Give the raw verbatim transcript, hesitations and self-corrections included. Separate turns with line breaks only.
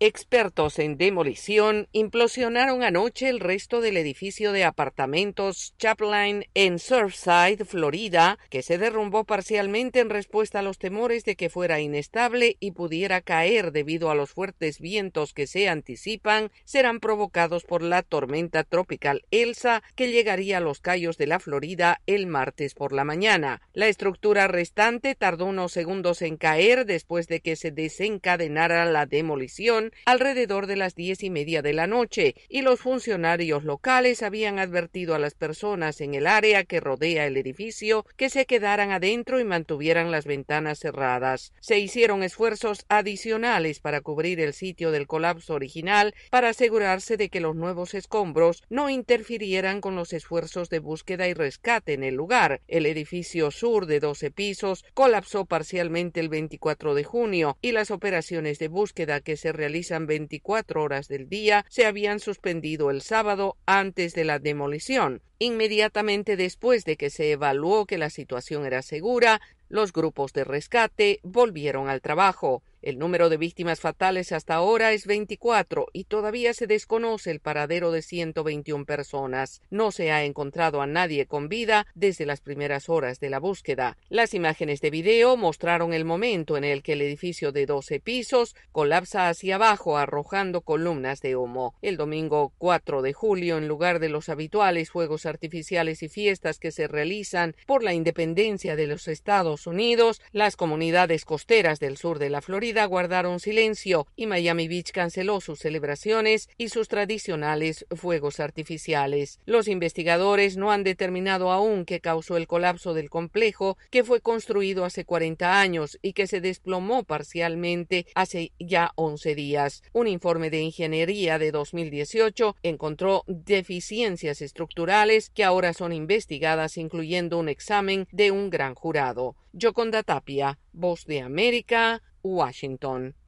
Expertos en demolición implosionaron anoche el resto del edificio de apartamentos Chaplain en Surfside, Florida, que se derrumbó parcialmente en respuesta a los temores de que fuera inestable y pudiera caer debido a los fuertes vientos que se anticipan serán provocados por la tormenta tropical Elsa, que llegaría a los cayos de la Florida el martes por la mañana. La estructura restante tardó unos segundos en caer después de que se desencadenara la demolición alrededor de las diez y media de la noche, y los funcionarios locales habían advertido a las personas en el área que rodea el edificio que se quedaran adentro y mantuvieran las ventanas cerradas. Se hicieron esfuerzos adicionales para cubrir el sitio del colapso original para asegurarse de que los nuevos escombros no interfirieran con los esfuerzos de búsqueda y rescate en el lugar. El edificio sur de doce pisos colapsó parcialmente el veinticuatro de junio y las operaciones de búsqueda que se realizan veinticuatro horas del día se habían suspendido el sábado antes de la demolición. Inmediatamente después de que se evaluó que la situación era segura, los grupos de rescate volvieron al trabajo. El número de víctimas fatales hasta ahora es veinticuatro y todavía se desconoce el paradero de ciento veintiuna personas. No se ha encontrado a nadie con vida desde las primeras horas de la búsqueda. Las imágenes de video mostraron el momento en el que el edificio de doce pisos colapsa hacia abajo arrojando columnas de humo. El domingo cuatro de julio, en lugar de los habituales fuegos artificiales y fiestas que se realizan por la independencia de los Estados Unidos, las comunidades costeras del sur de la Florida guardaron silencio y Miami Beach canceló sus celebraciones y sus tradicionales fuegos artificiales. Los investigadores no han determinado aún qué causó el colapso del complejo, que fue construido hace cuarenta años y que se desplomó parcialmente hace ya once días. Un informe de ingeniería de dos mil dieciocho encontró deficiencias estructurales que ahora son investigadas, incluyendo un examen de un gran jurado. Yoconda Tapia, Voz de América, Washington.